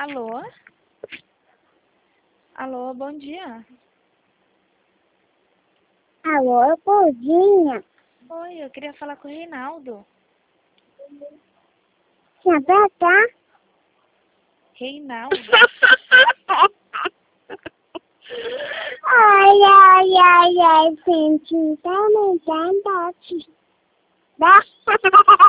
Alô? Alô, bom dia. Alô, Poldinha. Oi, eu queria falar com o Reinaldo. Tinha pra cá? Reinaldo? Ai, sentimentalmente.